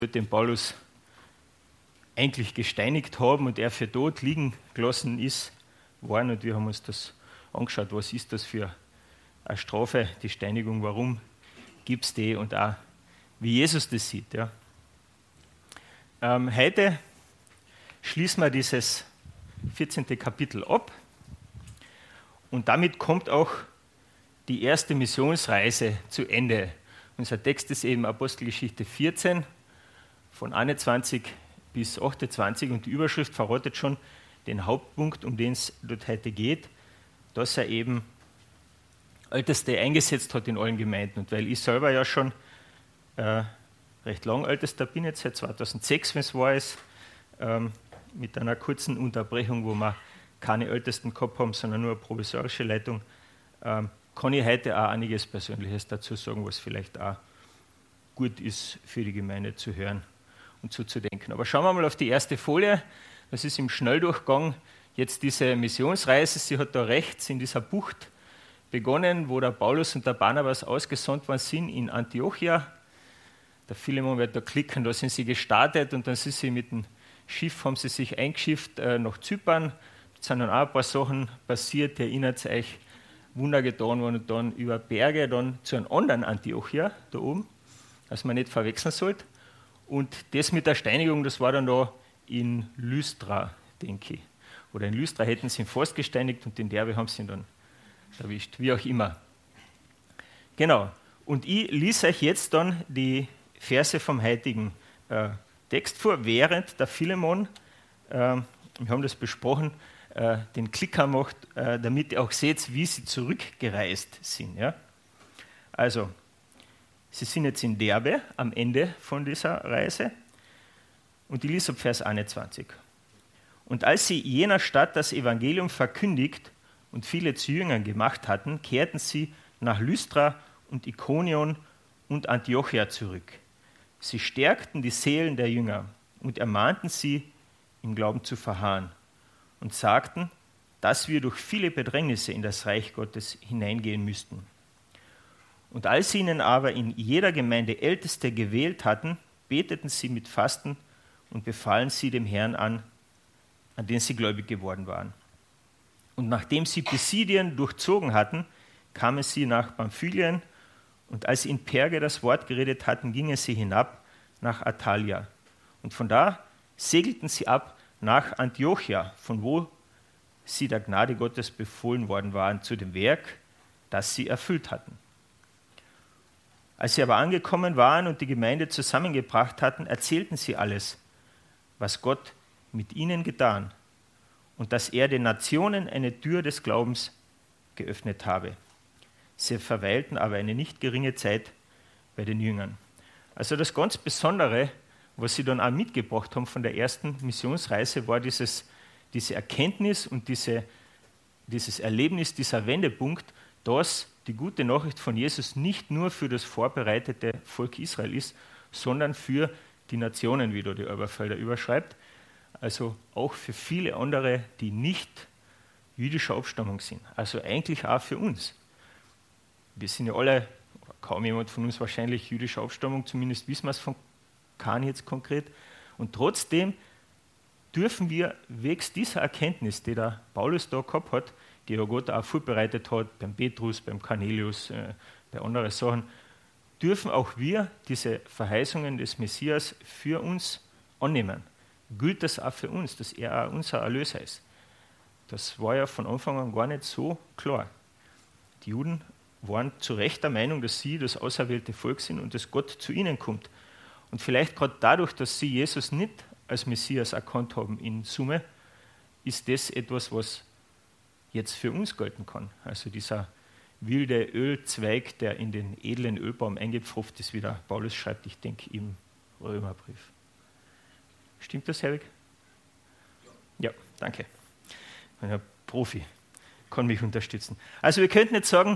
den Paulus eigentlich gesteinigt haben und er für tot liegen gelassen ist, worden. Und wir haben uns das angeschaut, was ist das für eine Strafe, die Steinigung, warum gibt es die und auch wie Jesus das sieht. Ja. Heute schließen wir dieses 14. Kapitel ab und damit kommt auch die erste Missionsreise zu Ende. Unser Text ist eben Apostelgeschichte 14, von 21 bis 28 und die Überschrift verratet schon den Hauptpunkt, um den es dort heute geht, dass er eben Älteste eingesetzt hat in allen Gemeinden. Und weil ich selber ja schon recht lang Ältester bin, jetzt seit 2006, wenn es war, ist, mit einer kurzen Unterbrechung, wo wir keine Ältesten gehabt haben, sondern nur eine provisorische Leitung, kann ich heute auch einiges Persönliches dazu sagen, was vielleicht auch gut ist für die Gemeinde zu hören und zuzudenken. Aber schauen wir mal auf die erste Folie. Das ist im Schnelldurchgang jetzt diese Missionsreise. Sie hat da rechts in dieser Bucht begonnen, wo der Paulus und der Barnabas ausgesandt worden sind, in Antiochia. Der Philemon wird da klicken, da sind sie gestartet und dann sind sie mit dem Schiff, haben sie sich eingeschifft nach Zypern. Da sind dann auch ein paar Sachen passiert, ihr erinnert euch, Wunder getan worden und dann über Berge dann zu einem anderen Antiochia da oben, was man nicht verwechseln sollte. Und das mit der Steinigung, das war dann da in Lystra, denke ich. Oder in Lystra hätten sie ihn fast gesteinigt und in Derbe haben sie ihn dann erwischt, wie auch immer. Genau, und ich lese euch jetzt dann die Verse vom heutigen Text vor, während der Philemon, wir haben das besprochen, den Klicker macht, damit ihr auch seht, wie sie zurückgereist sind. Ja? Also, sie sind jetzt in Derbe am Ende von dieser Reise und ich lese ab Vers 21. Und als sie jener Stadt das Evangelium verkündigt und viele zu Jüngern gemacht hatten, kehrten sie nach Lystra und Ikonion und Antiochia zurück. Sie stärkten die Seelen der Jünger und ermahnten sie, im Glauben zu verharren und sagten, dass wir durch viele Bedrängnisse in das Reich Gottes hineingehen müssten. Und als sie ihnen aber in jeder Gemeinde Älteste gewählt hatten, beteten sie mit Fasten und befahlen sie dem Herrn an den sie gläubig geworden waren. Und nachdem sie Pisidien durchzogen hatten, kamen sie nach Pamphylien und als sie in Perge das Wort geredet hatten, gingen sie hinab nach Attalia. Und von da segelten sie ab nach Antiochia, von wo sie der Gnade Gottes befohlen worden waren, zu dem Werk, das sie erfüllt hatten. Als sie aber angekommen waren und die Gemeinde zusammengebracht hatten, erzählten sie alles, was Gott mit ihnen getan und dass er den Nationen eine Tür des Glaubens geöffnet habe. Sie verweilten aber eine nicht geringe Zeit bei den Jüngern. Also das ganz Besondere, was sie dann auch mitgebracht haben von der ersten Missionsreise, war diese Erkenntnis und dieses Erlebnis, dieser Wendepunkt, dass die gute Nachricht von Jesus nicht nur für das vorbereitete Volk Israel ist, sondern für die Nationen, wie da die Elberfelder überschreibt, also auch für viele andere, die nicht jüdischer Abstammung sind, also eigentlich auch für uns. Wir sind ja alle, kaum jemand von uns wahrscheinlich jüdischer Abstammung, zumindest wissen wir es von keinem jetzt konkret, und trotzdem dürfen wir wegen dieser Erkenntnis, die der Paulus da gehabt hat, die ja Gott auch vorbereitet hat, beim Petrus, beim Cornelius, bei anderen Sachen, dürfen auch wir diese Verheißungen des Messias für uns annehmen. Gilt das auch für uns, dass er auch unser Erlöser ist. Das war ja von Anfang an gar nicht so klar. Die Juden waren zu Recht der Meinung, dass sie das auserwählte Volk sind und dass Gott zu ihnen kommt. Und vielleicht gerade dadurch, dass sie Jesus nicht als Messias erkannt haben in Summe, ist das etwas, was jetzt für uns gelten kann. Also dieser wilde Ölzweig, der in den edlen Ölbaum eingepfropft ist, wie der Paulus schreibt, ich denke im Römerbrief. Stimmt das, Herwig? Ja, danke. Ich bin ein Profi, kann mich unterstützen. Also wir könnten jetzt sagen,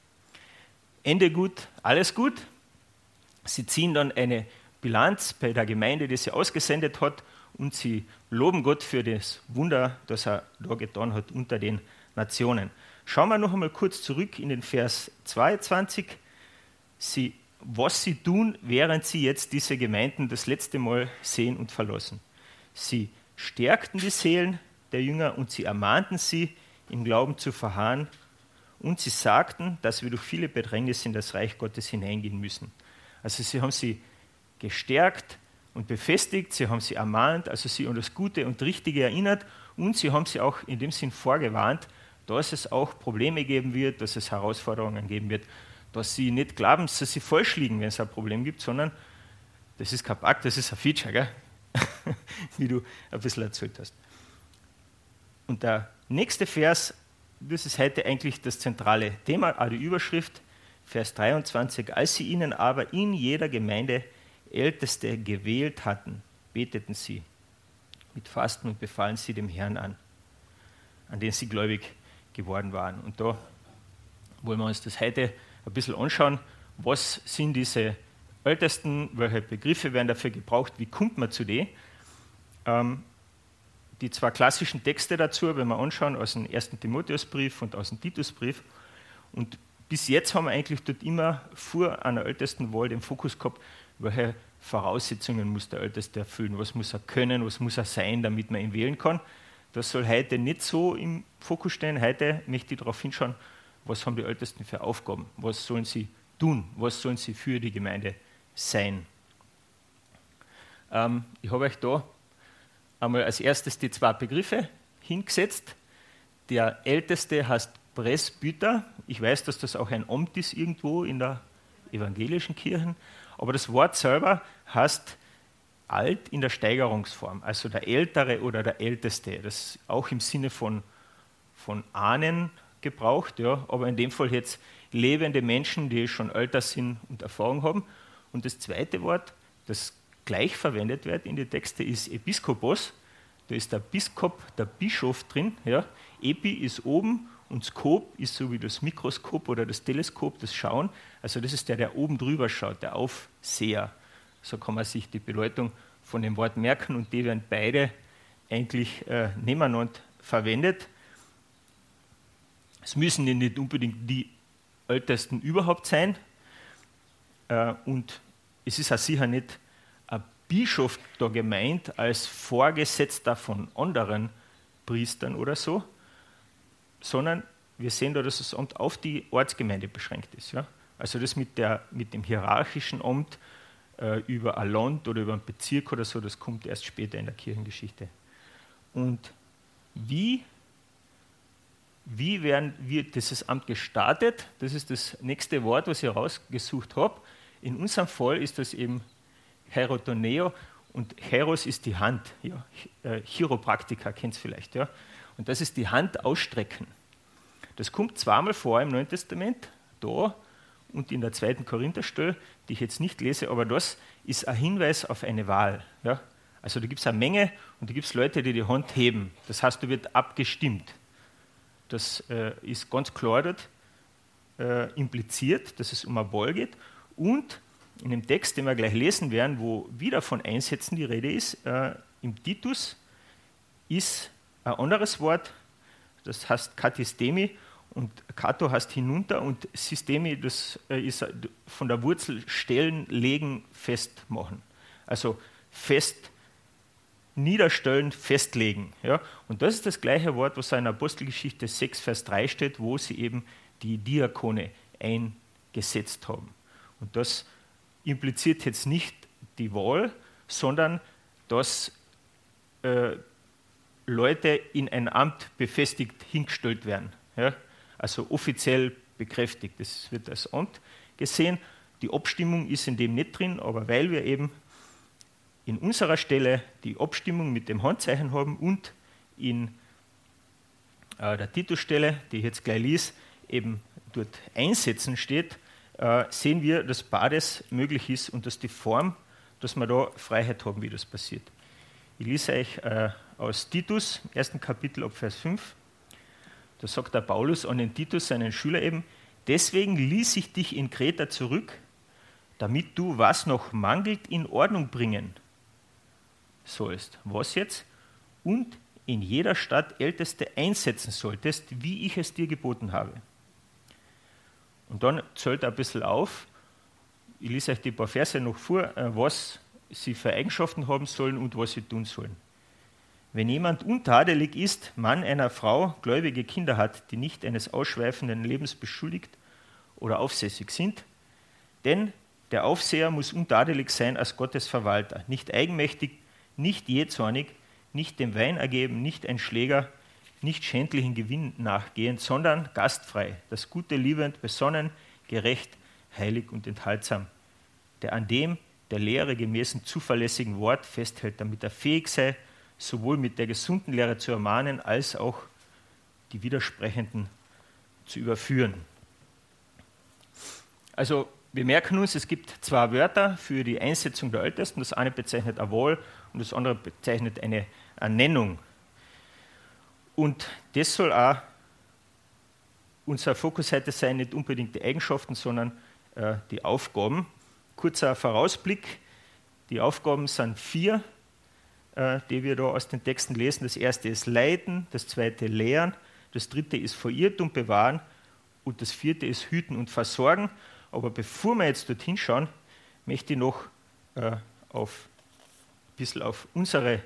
Ende gut, alles gut. Sie ziehen dann eine Bilanz bei der Gemeinde, die sie ausgesendet hat, und sie loben Gott für das Wunder, das er da getan hat unter den Nationen. Schauen wir noch einmal kurz zurück in den Vers 22. Sie was sie tun, während sie jetzt diese Gemeinden das letzte Mal sehen und verlassen. Sie stärkten die Seelen der Jünger und sie ermahnten sie, im Glauben zu verharren. Und sie sagten, dass wir durch viele Bedrängnisse in das Reich Gottes hineingehen müssen. Also sie haben sie gestärkt und befestigt, sie haben sie ermahnt, also sie an das Gute und Richtige erinnert und sie haben sie auch in dem Sinn vorgewarnt, dass es auch Probleme geben wird, dass es Herausforderungen geben wird, dass sie nicht glauben, dass sie falsch liegen, wenn es ein Problem gibt, sondern das ist kein Bug, das ist ein Feature, gell? Wie du ein bisschen erzählt hast. Und der nächste Vers, das ist heute eigentlich das zentrale Thema, auch die Überschrift, Vers 23. Als sie ihnen aber in jeder Gemeinde Älteste gewählt hatten, beteten sie mit Fasten und befahlen sie dem Herrn an den sie gläubig geworden waren. Und da wollen wir uns das heute ein bisschen anschauen. Was sind diese Ältesten? Welche Begriffe werden dafür gebraucht? Wie kommt man zu denen? Die zwei klassischen Texte dazu, wenn wir anschauen, aus dem 1. Timotheusbrief und aus dem Titusbrief. Und bis jetzt haben wir eigentlich dort immer vor einer Ältestenwahl den Fokus gehabt, welche Voraussetzungen muss der Älteste erfüllen, was muss er können, was muss er sein, damit man ihn wählen kann. Das soll heute nicht so im Fokus stehen. Heute möchte ich darauf hinschauen, was haben die Ältesten für Aufgaben, was sollen sie tun, was sollen sie für die Gemeinde sein. Ich habe euch da einmal als erstes die zwei Begriffe hingesetzt. Der Älteste heißt Presbyter. Ich weiß, dass das auch ein Amt ist irgendwo in der evangelischen Kirche, aber das Wort selber heißt alt in der Steigerungsform, also der Ältere oder der Älteste. Das ist auch im Sinne von Ahnen gebraucht, ja, aber in dem Fall jetzt lebende Menschen, die schon älter sind und Erfahrung haben. Und das zweite Wort, das gleich verwendet wird in den Texten, ist Episkopos. Da ist der Biskop, der Bischof drin. Ja. Epi ist oben und Skop ist so wie das Mikroskop oder das Teleskop, das Schauen. Also das ist der oben drüber schaut, der Aufseher. So kann man sich die Bedeutung von dem Wort merken und die werden beide eigentlich nebeneinander verwendet. Es müssen nicht unbedingt die Ältesten überhaupt sein und es ist auch sicher nicht ein Bischof da gemeint als Vorgesetzter von anderen Priestern oder so, sondern wir sehen da, dass das Amt auf die Ortsgemeinde beschränkt ist. Ja? Also das mit dem hierarchischen Amt über ein Land oder über einen Bezirk oder so, das kommt erst später in der Kirchengeschichte. Und wie wird dieses Amt gestartet? Das ist das nächste Wort, was ich rausgesucht habe. In unserem Fall ist das eben Chirotoneo und Chiros ist die Hand. Ja, Chiropraktiker kennt es vielleicht. Ja. Und das ist die Hand ausstrecken. Das kommt zweimal vor im Neuen Testament, da und in der 2. Korintherstelle, die ich jetzt nicht lese, aber das ist ein Hinweis auf eine Wahl. Ja. Also da gibt es eine Menge und da gibt es Leute, die die Hand heben. Das heißt, da wird abgestimmt. Das ist ganz klar dort impliziert, dass es um eine Wahl geht. Und in dem Text, den wir gleich lesen werden, wo wieder von Einsätzen die Rede ist, im Titus ist ein anderes Wort, das heißt Katistemi und Kato heißt hinunter und Systemi, das ist von der Wurzel stellen, legen, festmachen. Also fest niederstellen, festlegen. Ja? Und das ist das gleiche Wort, was in Apostelgeschichte 6, Vers 3 steht, wo sie eben die Diakone eingesetzt haben. Und das impliziert jetzt nicht die Wahl, sondern dass Leute in ein Amt befestigt hingestellt werden. Ja? Also offiziell bekräftigt. Das wird als Amt gesehen. Die Abstimmung ist in dem nicht drin, aber weil wir eben in unserer Stelle die Abstimmung mit dem Handzeichen haben und in der Titusstelle, die ich jetzt gleich lies, eben dort einsetzen steht, sehen wir, dass beides möglich ist und dass die Form, dass wir da Freiheit haben, wie das passiert. Ich lese euch aus Titus, 1. Kapitel ab Vers 5. Da sagt der Paulus an den Titus, seinen Schüler eben, deswegen ließ ich dich in Kreta zurück, damit du, was noch mangelt, in Ordnung bringen sollst. Was jetzt? Und in jeder Stadt Älteste einsetzen solltest, wie ich es dir geboten habe. Und dann zählt er ein bisschen auf, ich lese euch die paar Verse noch vor, was sie für Eigenschaften haben sollen und was sie tun sollen. Wenn jemand untadelig ist, Mann einer Frau, gläubige Kinder hat, die nicht eines ausschweifenden Lebens beschuldigt oder aufsässig sind, denn der Aufseher muss untadelig sein als Gottes Verwalter, nicht eigenmächtig, nicht jähzornig, nicht dem Wein ergeben, nicht ein Schläger, nicht schändlichen Gewinn nachgehend, sondern gastfrei, das Gute liebend, besonnen, gerecht, heilig und enthaltsam, der an dem der Lehre gemäßen zuverlässigen Wort festhält, damit er fähig sei, sowohl mit der gesunden Lehre zu ermahnen, als auch die Widersprechenden zu überführen. Also wir merken uns, es gibt zwei Wörter für die Einsetzung der Ältesten. Das eine bezeichnet eine Wahl und das andere bezeichnet eine Ernennung. Und das soll auch unser Fokus heute sein, nicht unbedingt die Eigenschaften, sondern die Aufgaben. Kurzer Vorausblick, die Aufgaben sind 4, die wir da aus den Texten lesen. Das erste ist Leiten, das zweite Lehren, das dritte ist vor Irrtum bewahren und das vierte ist Hüten und Versorgen. Aber bevor wir jetzt dorthin schauen, möchte ich noch ein bisschen auf unsere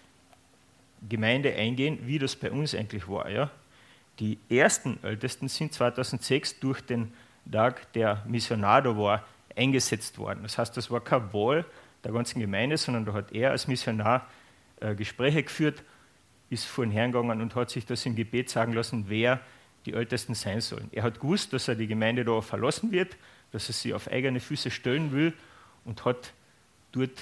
Gemeinde eingehen, wie das bei uns eigentlich war. Ja? Die ersten Ältesten sind 2006 durch den Tag, der Missionar da war, eingesetzt worden. Das heißt, das war keine Wahl der ganzen Gemeinde, sondern da hat er als Missionar Gespräche geführt, ist vor den Herrn gegangen und hat sich das im Gebet sagen lassen, wer die Ältesten sein sollen. Er hat gewusst, dass er die Gemeinde da verlassen wird, dass er sie auf eigene Füße stellen will und hat dort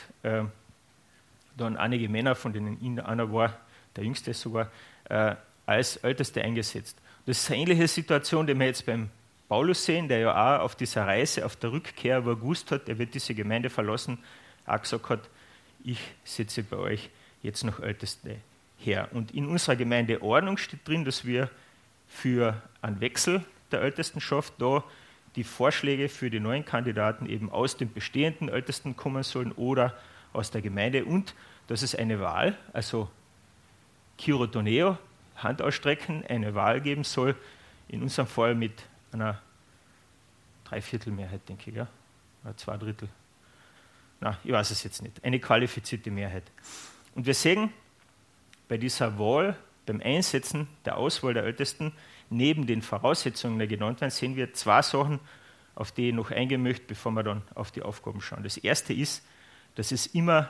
dann einige Männer, von denen einer war, der jüngste sogar, als Älteste eingesetzt. Das ist eine ähnliche Situation, die wir jetzt beim Paulus sehen, der ja auch auf dieser Reise, auf der Rückkehr, wo er gewusst hat, er wird diese Gemeinde verlassen, auch gesagt hat, ich setze bei euch jetzt noch Älteste her. Und in unserer Gemeindeordnung steht drin, dass wir für einen Wechsel der Ältestenschaft da die Vorschläge für die neuen Kandidaten eben aus dem bestehenden Ältesten kommen sollen oder aus der Gemeinde und dass es eine Wahl, also Chirotoneo, Hand ausstrecken, eine Wahl geben soll, in unserem Fall mit einer Dreiviertelmehrheit, denke ich, ja? Oder 2/3. Na, ich weiß es jetzt nicht. Eine qualifizierte Mehrheit. Und wir sehen bei dieser Wahl, beim Einsetzen der Auswahl der Ältesten, neben den Voraussetzungen, die genannt werden, sehen wir zwei Sachen, auf die ich noch eingehen möchte, bevor wir dann auf die Aufgaben schauen. Das erste ist, dass es immer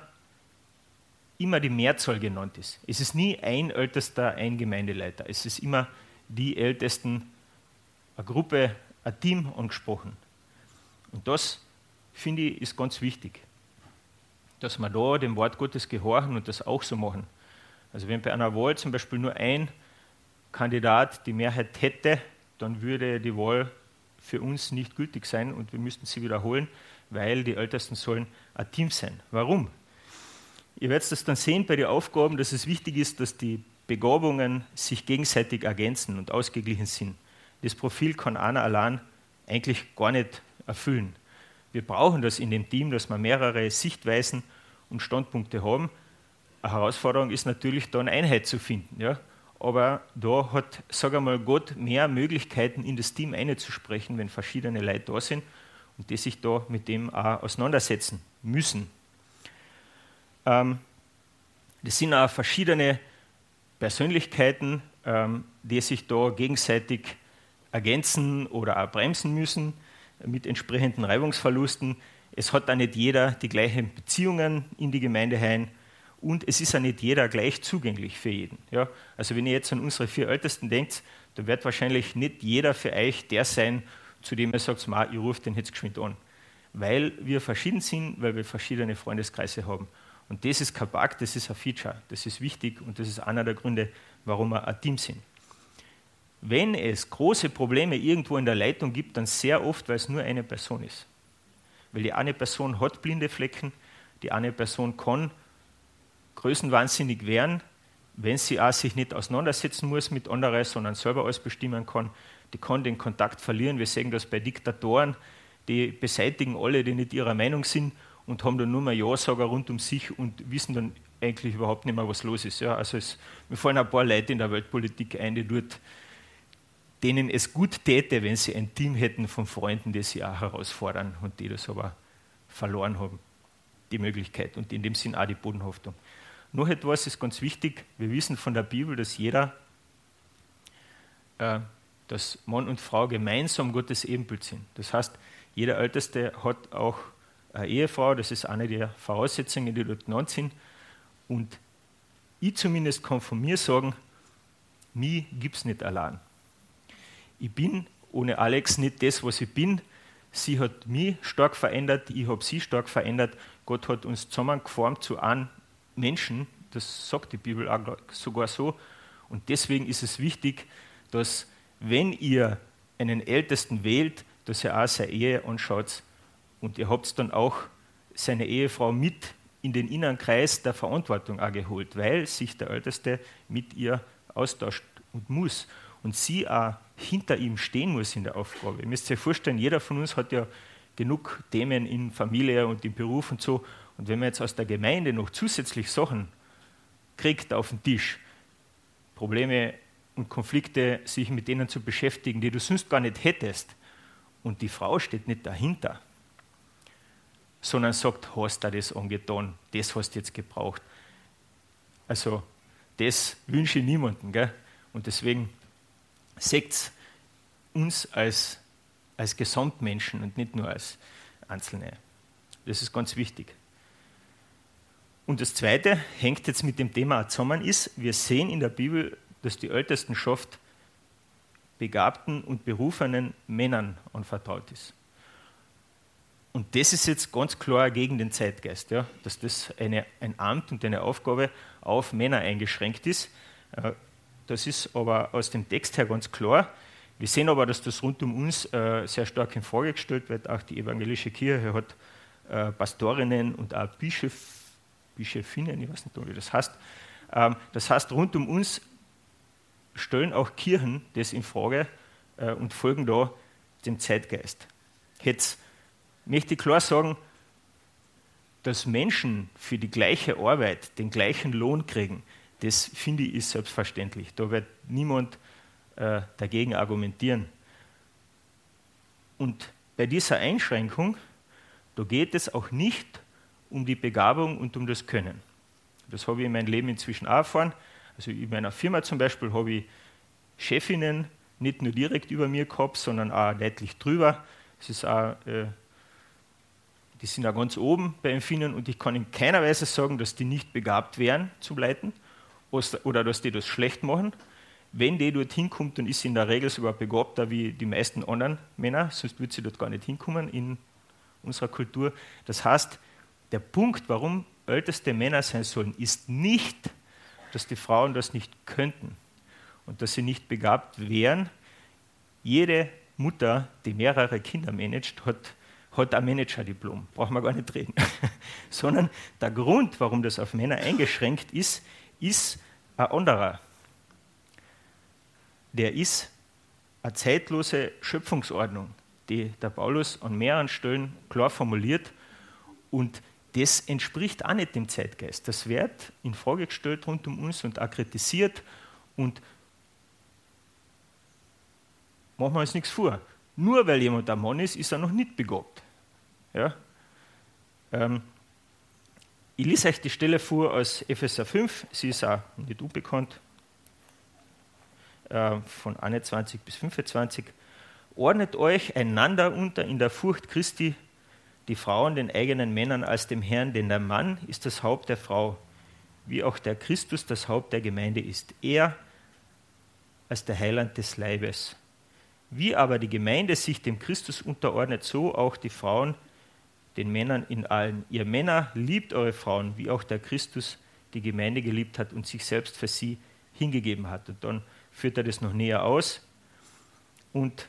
die Mehrzahl genannt ist. Es ist nie ein Ältester, ein Gemeindeleiter. Es ist immer die Ältesten, eine Gruppe, ein Team angesprochen. Und das, finde ich, ist ganz wichtig, dass wir da dem Wort Gottes gehorchen und das auch so machen. Also wenn bei einer Wahl zum Beispiel nur ein Kandidat die Mehrheit hätte, dann würde die Wahl für uns nicht gültig sein und wir müssten sie wiederholen, weil die Ältesten sollen ein Team sein. Warum? Ihr werdet das dann sehen bei den Aufgaben, dass es wichtig ist, dass die Begabungen sich gegenseitig ergänzen und ausgeglichen sind. Das Profil kann einer allein eigentlich gar nicht erfüllen. Wir brauchen das in dem Team, dass wir mehrere Sichtweisen und Standpunkte haben. Eine Herausforderung ist natürlich, da eine Einheit zu finden. Ja? Aber da hat, sage ich mal, Gott mehr Möglichkeiten, in das Team einzusprechen, wenn verschiedene Leute da sind und die sich da mit dem auch auseinandersetzen müssen. Das sind auch verschiedene Persönlichkeiten, die sich da gegenseitig ergänzen oder auch bremsen müssen mit entsprechenden Reibungsverlusten. Es hat auch nicht jeder die gleichen Beziehungen in die Gemeinde hinein und es ist auch nicht jeder gleich zugänglich für jeden. Ja? Also wenn ihr jetzt an unsere 4 Ältesten denkt, dann wird wahrscheinlich nicht jeder für euch der sein, zu dem ihr sagt, ich rufe den jetzt geschwind an. Weil wir verschieden sind, weil wir verschiedene Freundeskreise haben. Und das ist kein Bug, das ist ein Feature, das ist wichtig und das ist einer der Gründe, warum wir ein Team sind. Wenn es große Probleme irgendwo in der Leitung gibt, dann sehr oft, weil es nur eine Person ist. Weil die eine Person hat blinde Flecken, die eine Person kann größenwahnsinnig werden, wenn sie auch sich nicht auseinandersetzen muss mit anderen, sondern selber alles bestimmen kann. Die kann den Kontakt verlieren. Wir sehen das bei Diktatoren, die beseitigen alle, die nicht ihrer Meinung sind und haben dann nur mehr Ja-Sager rund um sich und wissen dann eigentlich überhaupt nicht mehr, was los ist. Ja, also mir fallen ein paar Leute in der Weltpolitik ein, denen es gut täte, wenn sie ein Team hätten von Freunden, die sie auch herausfordern und die das aber verloren haben, die Möglichkeit und in dem Sinn auch die Bodenhaftung. Noch etwas ist ganz wichtig, wir wissen von der Bibel, dass dass Mann und Frau gemeinsam Gottes Ebenbild sind. Das heißt, jeder Älteste hat auch eine Ehefrau, das ist eine der Voraussetzungen, die dort genannt sind. Und ich zumindest kann von mir sagen, mich gibt es nicht allein. Ich bin ohne Alex nicht das, was ich bin. Sie hat mich stark verändert, ich habe sie stark verändert. Gott hat uns zusammengeformt zu einem Menschen, das sagt die Bibel auch sogar so. Und deswegen ist es wichtig, dass, wenn ihr einen Ältesten wählt, dass ihr auch seine Ehe anschaut und ihr habt dann auch seine Ehefrau mit in den inneren Kreis der Verantwortung auch geholt, weil sich der Älteste mit ihr austauscht und muss und sie auch hinter ihm stehen muss in der Aufgabe. Ihr müsst euch vorstellen, jeder von uns hat ja genug Themen in Familie und im Beruf und so. Und wenn man jetzt aus der Gemeinde noch zusätzlich Sachen kriegt auf den Tisch, Probleme und Konflikte, sich mit denen zu beschäftigen, die du sonst gar nicht hättest, und die Frau steht nicht dahinter, sondern sagt, hast du das angetan, das hast du jetzt gebraucht. Also das wünsche ich niemandem. Gell? Und deswegen seht uns als Gesamtmenschen und nicht nur als Einzelne. Das ist ganz wichtig. Und das Zweite hängt jetzt mit dem Thema zusammen ist, wir sehen in der Bibel, dass die Ältestenschaft begabten und berufenen Männern anvertraut ist. Und das ist jetzt ganz klar gegen den Zeitgeist, ja, dass das ein Amt und eine Aufgabe auf Männer eingeschränkt ist. Das ist aber aus dem Text her ganz klar. Wir sehen aber, dass das rund um uns sehr stark in Frage gestellt wird. Auch die evangelische Kirche hat Pastorinnen und auch Bischöfinnen, ich weiß nicht, wie das heißt. Das heißt, rund um uns stellen auch Kirchen das in Frage und folgen da dem Zeitgeist. Jetzt möchte ich klar sagen, dass Menschen für die gleiche Arbeit den gleichen Lohn kriegen, das finde ich ist selbstverständlich. Da wird niemand dagegen argumentieren. Und bei dieser Einschränkung, da geht es auch nicht um die Begabung und um das Können. Das habe ich in meinem Leben inzwischen auch erfahren. Also in meiner Firma zum Beispiel habe ich Chefinnen nicht nur direkt über mir gehabt, sondern auch deutlich drüber. Es ist auch, die sind auch ganz oben bei Empfinden und ich kann in keiner Weise sagen, dass die nicht begabt wären zum Leiten oder dass die das schlecht machen. Wenn die dorthin kommt, dann ist sie in der Regel sogar begabter wie die meisten anderen Männer, sonst würde sie dort gar nicht hinkommen in unserer Kultur. Das heißt, der Punkt, warum älteste Männer sein sollen, ist nicht, dass die Frauen das nicht könnten und dass sie nicht begabt wären. Jede Mutter, die mehrere Kinder managt, hat ein Managerdiplom. Brauchen wir gar nicht reden. Sondern der Grund, warum das auf Männer eingeschränkt ist, ist ein anderer. Der ist eine zeitlose Schöpfungsordnung, die der Paulus an mehreren Stellen klar formuliert. Und das entspricht auch nicht dem Zeitgeist. Das wird in Frage gestellt rund um uns und auch kritisiert. Und machen wir uns nichts vor. Nur weil jemand ein Mann ist, ist er noch nicht begabt. Ja? Ich lese euch die Stelle vor aus Epheser 5, sie ist auch nicht unbekannt, von 21 bis 25. Ordnet euch einander unter in der Furcht Christi, die Frauen den eigenen Männern als dem Herrn, denn der Mann ist das Haupt der Frau, wie auch der Christus das Haupt der Gemeinde ist. Er als der Heiland des Leibes. Wie aber die Gemeinde sich dem Christus unterordnet, so auch die Frauen den Männern in allen. Ihr Männer, liebt eure Frauen, wie auch der Christus die Gemeinde geliebt hat und sich selbst für sie hingegeben hat. Und dann führt er das noch näher aus. Und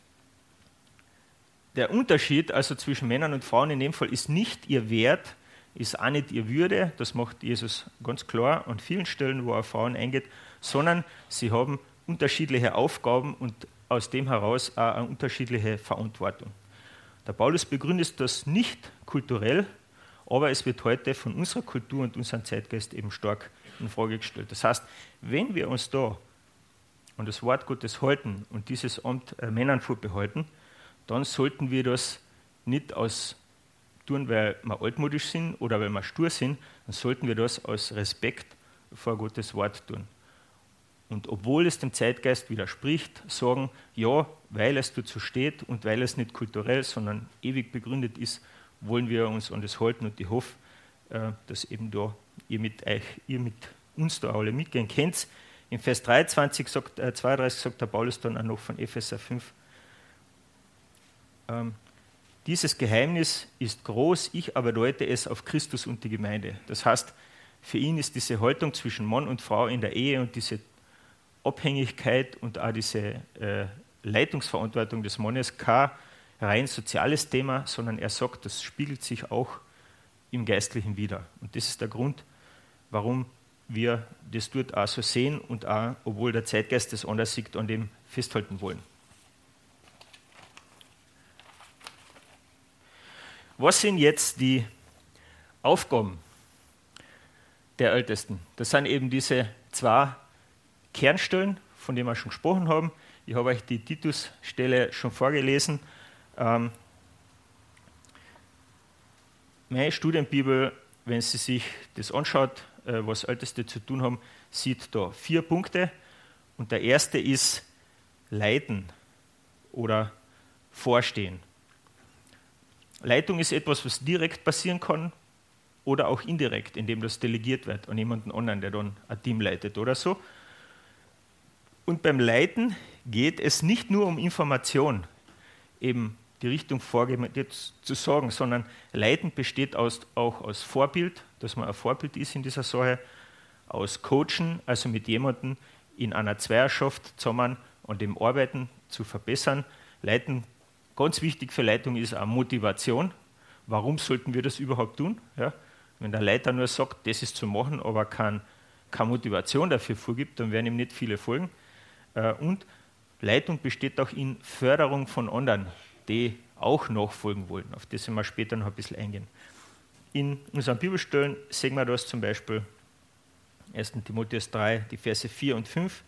der Unterschied also zwischen Männern und Frauen in dem Fall ist nicht ihr Wert, ist auch nicht ihr Würde, das macht Jesus ganz klar an vielen Stellen, wo er auf Frauen eingeht, sondern sie haben unterschiedliche Aufgaben und aus dem heraus auch eine unterschiedliche Verantwortung. Der Paulus begründet das nicht kulturell, aber es wird heute von unserer Kultur und unserem Zeitgeist eben stark in Frage gestellt. Das heißt, wenn wir uns da an das Wort Gottes halten und dieses Amt Männern vorbehalten, dann sollten wir das nicht aus tun, weil wir altmodisch sind oder weil wir stur sind, dann sollten wir das aus Respekt vor Gottes Wort tun. Und obwohl es dem Zeitgeist widerspricht, sagen, ja, weil es dazu steht und weil es nicht kulturell, sondern ewig begründet ist, wollen wir uns an das halten. Und ich hoffe, dass eben da ihr mit uns da alle mitgehen könnt. In Vers 32 sagt der Paulus dann auch noch von Epheser 5, dieses Geheimnis ist groß, ich aber deute es auf Christus und die Gemeinde. Das heißt, für ihn ist diese Haltung zwischen Mann und Frau in der Ehe und diese Abhängigkeit und auch diese Leitungsverantwortung des Mannes kein rein soziales Thema, sondern er sagt, das spiegelt sich auch im Geistlichen wider. Und das ist der Grund, warum wir das dort auch so sehen und auch, obwohl der Zeitgeist das anders sieht, an dem festhalten wollen. Was sind jetzt die Aufgaben der Ältesten? Das sind eben diese zwei Kernstellen, von denen wir schon gesprochen haben. Ich habe euch die Titusstelle schon vorgelesen. Meine Studienbibel, wenn sie sich das anschaut, was Älteste zu tun haben, sieht da 4 Punkte. Und der erste ist Leiten oder Vorstehen. Leitung ist etwas, was direkt passieren kann oder auch indirekt, indem das delegiert wird an jemanden anderen, der dann ein Team leitet oder so. Und beim Leiten geht es nicht nur um Information, eben die Richtung vorgeben, jetzt zu sagen, sondern Leiten besteht auch aus Vorbild, dass man ein Vorbild ist in dieser Sache, aus Coachen, also mit jemandem in einer Zweierschaft zusammen an dem Arbeiten zu verbessern. Leiten, ganz wichtig für Leitung ist auch Motivation. Warum sollten wir das überhaupt tun? Ja? Wenn der Leiter nur sagt, das ist zu machen, aber keine Motivation dafür vorgibt, dann werden ihm nicht viele folgen. Und Leitung besteht auch in Förderung von anderen, die auch nachfolgen wollen. Auf das werden wir später noch ein bisschen eingehen. In unseren Bibelstellen sehen wir das zum Beispiel 1. Timotheus 3, die Verse 4 und 5.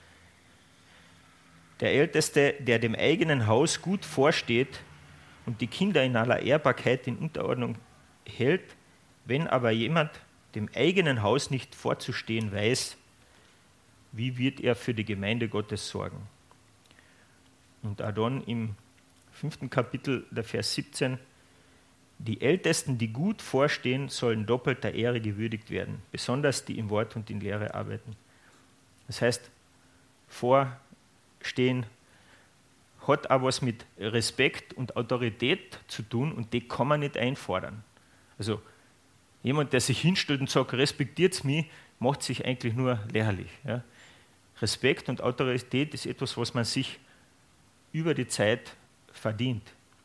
Der Älteste, der dem eigenen Haus gut vorsteht und die Kinder in aller Ehrbarkeit in Unterordnung hält, wenn aber jemand dem eigenen Haus nicht vorzustehen weiß, wie wird er für die Gemeinde Gottes sorgen? Und auch dann im 5. Kapitel, der Vers 17, die Ältesten, die gut vorstehen, sollen doppelter Ehre gewürdigt werden, besonders die im Wort und in Lehre arbeiten. Das heißt, Vorstehen hat auch was mit Respekt und Autorität zu tun und die kann man nicht einfordern. Also jemand, der sich hinstellt und sagt, respektiert mich, macht sich eigentlich nur lächerlich. Ja. Respekt und Autorität ist etwas, was man sich über die Zeit verdient.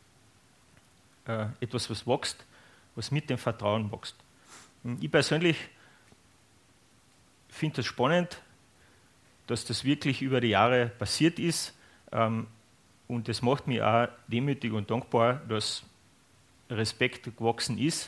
Etwas, was wächst, was mit dem Vertrauen wächst. Ich persönlich finde es spannend, dass das wirklich über die Jahre passiert ist. Und das macht mich auch demütig und dankbar, dass Respekt gewachsen ist.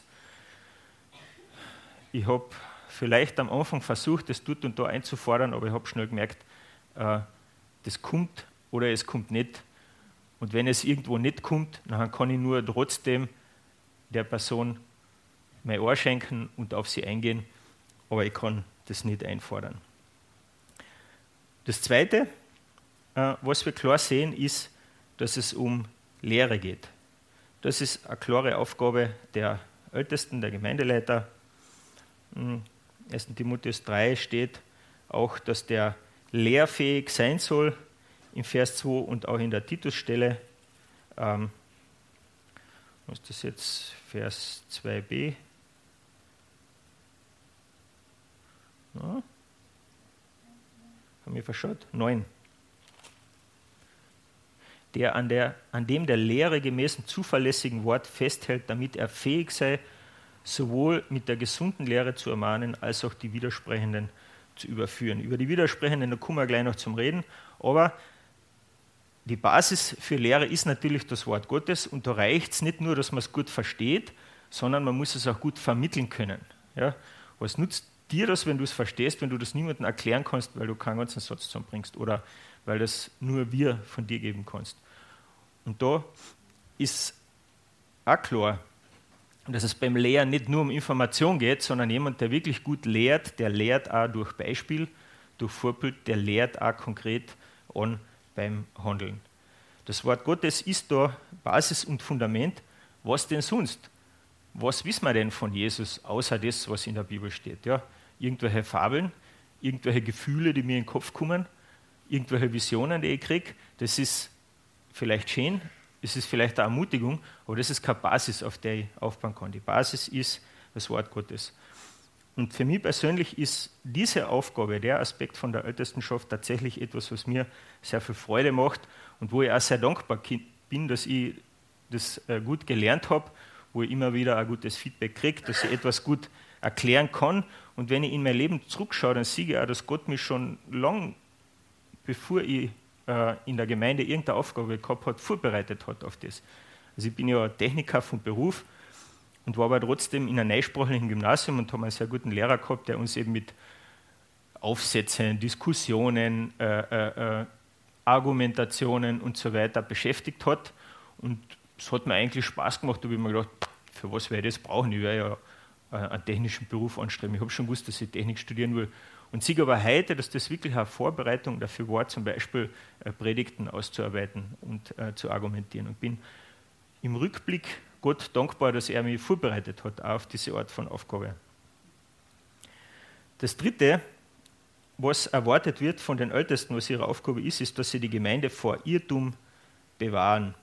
Ich habe vielleicht am Anfang versucht, das dort und da einzufordern, aber ich habe schnell gemerkt, das kommt oder es kommt nicht. Und wenn es irgendwo nicht kommt, dann kann ich nur trotzdem der Person mein Ohr schenken und auf sie eingehen, aber ich kann das nicht einfordern. Das Zweite, was wir klar sehen, ist, dass es um Lehre geht. Das ist eine klare Aufgabe der Ältesten, der Gemeindeleiter. 1. Timotheus 3 steht auch, dass der lehrfähig sein soll, im Vers 2 und auch in der Titusstelle. Was ist das jetzt? Vers 2b. Ja. Haben wir verschaut? 9. Der an dem der Lehre gemäßen zuverlässigen Wort festhält, damit er fähig sei, sowohl mit der gesunden Lehre zu ermahnen, als auch die Widersprechenden zu überführen. Über die Widersprechenden, da kommen wir gleich noch zum Reden, aber die Basis für Lehre ist natürlich das Wort Gottes und da reicht es nicht nur, dass man es gut versteht, sondern man muss es auch gut vermitteln können. Ja? Was nutzt dir das, wenn du es verstehst, wenn du das niemandem erklären kannst, weil du keinen ganzen Satz zusammenbringst oder weil das nur wir von dir geben kannst? Und da ist auch klar, Und dass es beim Lehren nicht nur um Information geht, sondern jemand, der wirklich gut lehrt, der lehrt auch durch Beispiel, durch Vorbild, der lehrt auch konkret an beim Handeln. Das Wort Gottes ist da Basis und Fundament. Was denn sonst? Was wissen wir denn von Jesus, außer das, was in der Bibel steht? Ja, irgendwelche Fabeln, irgendwelche Gefühle, die mir in den Kopf kommen, irgendwelche Visionen, die ich kriege. Das ist vielleicht schön, es ist vielleicht eine Ermutigung, aber das ist keine Basis, auf der ich aufbauen kann. Die Basis ist das Wort Gottes. Und für mich persönlich ist diese Aufgabe, der Aspekt von der Ältestenschaft, tatsächlich etwas, was mir sehr viel Freude macht und wo ich auch sehr dankbar bin, dass ich das gut gelernt habe, wo ich immer wieder ein gutes Feedback kriege, dass ich etwas gut erklären kann. Und wenn ich in mein Leben zurückschaue, dann sehe ich auch, dass Gott mich schon lang, bevor ich in der Gemeinde irgendeine Aufgabe gehabt hat, vorbereitet hat auf das. Also ich bin ja Techniker vom Beruf und war aber trotzdem in einem neusprachlichen Gymnasium und habe einen sehr guten Lehrer gehabt, der uns eben mit Aufsätzen, Diskussionen, Argumentationen und so weiter beschäftigt hat. Und es hat mir eigentlich Spaß gemacht, da habe ich mir gedacht, für was werde ich das brauchen? Ich werde ja einen technischen Beruf anstreben. Ich habe schon gewusst, dass ich Technik studieren will. Und sehe aber heute, dass das wirklich eine Vorbereitung dafür war, zum Beispiel Predigten auszuarbeiten und zu argumentieren. Und bin im Rückblick Gott dankbar, dass er mich vorbereitet hat auf diese Art von Aufgabe. Das Dritte, was erwartet wird von den Ältesten, was ihre Aufgabe ist, ist, dass sie die Gemeinde vor Irrtum bewahren.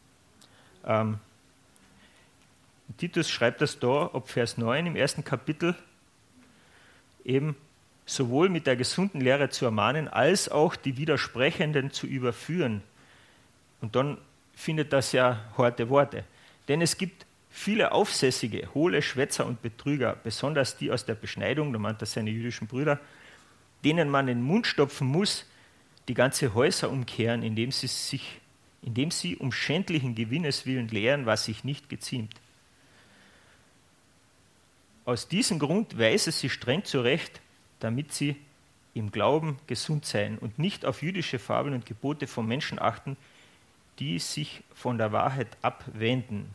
Titus schreibt das da ab Vers 9 im ersten Kapitel, eben sowohl mit der gesunden Lehre zu ermahnen, als auch die Widersprechenden zu überführen. Und dann findet das ja harte Worte. Denn es gibt viele Aufsässige, hohle Schwätzer und Betrüger, besonders die aus der Beschneidung, da meint er seine jüdischen Brüder, denen man den Mund stopfen muss, die ganze Häuser umkehren, indem sie um schändlichen Gewinnes willen lehren, was sich nicht geziemt. Aus diesem Grund weise sie streng zurecht, damit sie im Glauben gesund seien und nicht auf jüdische Fabeln und Gebote von Menschen achten, die sich von der Wahrheit abwenden.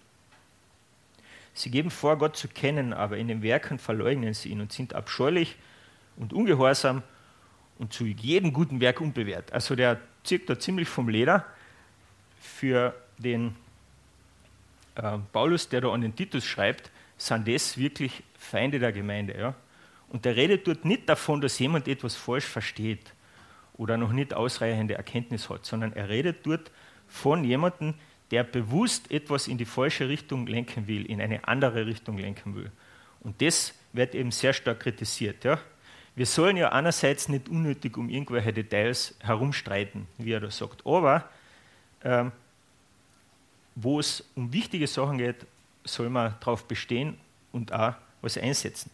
Sie geben vor, Gott zu kennen, aber in den Werken verleugnen sie ihn und sind abscheulich und ungehorsam und zu jedem guten Werk unbewährt. Also der zieht da ziemlich vom Leder für den Paulus, der da an den Titus schreibt, sind das wirklich Feinde der Gemeinde. Ja? Und der redet dort nicht davon, dass jemand etwas falsch versteht oder noch nicht ausreichende Erkenntnis hat, sondern er redet dort von jemandem, der bewusst etwas in die falsche Richtung lenken will, in eine andere Richtung lenken will. Und das wird eben sehr stark kritisiert. Ja? Wir sollen ja einerseits nicht unnötig um irgendwelche Details herumstreiten, wie er da sagt, aber wo es um wichtige Sachen geht, soll man darauf bestehen und auch was einsetzen.